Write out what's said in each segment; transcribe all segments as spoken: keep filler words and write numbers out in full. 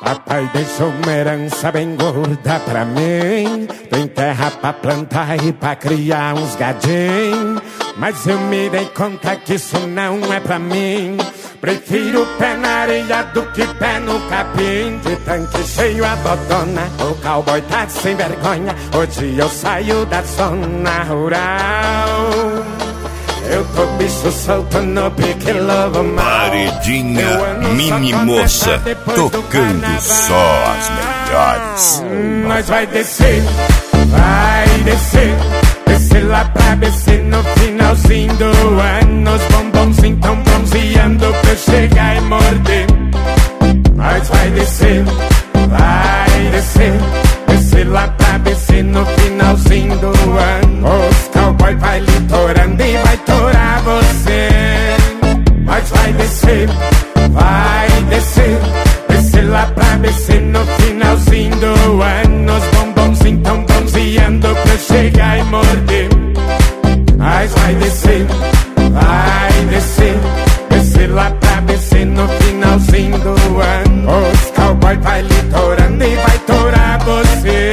Papai deixou uma herança bem gorda pra mim. Tem terra pra plantar e pra criar uns gadinhos. Mas eu me dei conta que isso não é pra mim. Prefiro pé na areia do que pé no capim. De tanque cheio a botona, o cowboy tá sem vergonha. Hoje eu saio da zona rural. Eu tô bicho solto no pique lobo mal. Paredinha Mini Moça, tocando só as melhores. hum, Nós vai descer, vai descer. Descer lá pra B C no finalzinho do ano. Os bombonzinhos tão bronzeando pra eu chegar e morder. Nós vai descer, vai descer. Descer lá pra B C no finalzinho do ano. Os cowboy vai litorando e vai torar você. Nós vai descer, vai descer. Descer lá pra B C no finalzinho do ano. Os bombonzinhos tão bronzeando pra eu chegar e morder. Nós vai descer, vai descer. Descer lá pra B C no finalzinho do ano. Os cowboy vai litorando e vai torar você.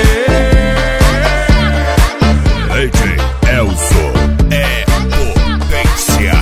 D J Elzo é potência.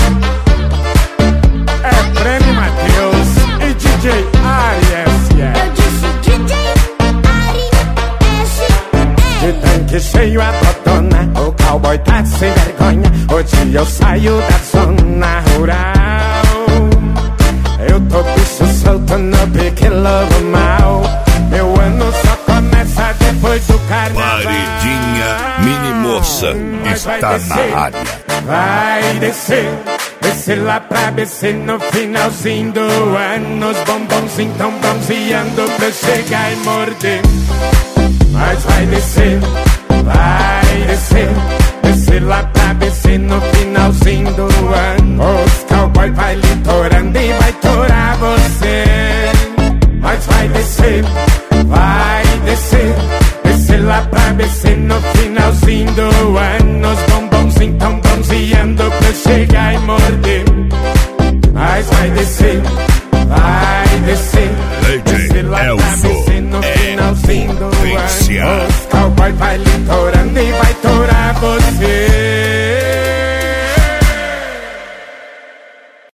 É Breno Matheus e D J Ari S S. Eu disse D J Ari S S. De tanque cheio a botona, o cowboy tá sem vergonha. Hoje eu saio da zona rural. Eu tô bicho solto no pique lobo mal. Meu ano só começa depois do carnaval. Paredinha Mini Moça está na área. Vai descer, descer lá pra B C no finalzinho do ano. Os bombonzinhos tão bronzeando pra eu chegar e morder. Mas vai descer, vai descer. Descer lá pra B C no finalzinho do ano. Os cowboy vai litorando e vai torar você. Mas vai descer, vai descer. Descer lá pra B C no finalzinho do ano. Os bombonzinhos tão bronzeando pra eu chegar e morder. Mas vai descer,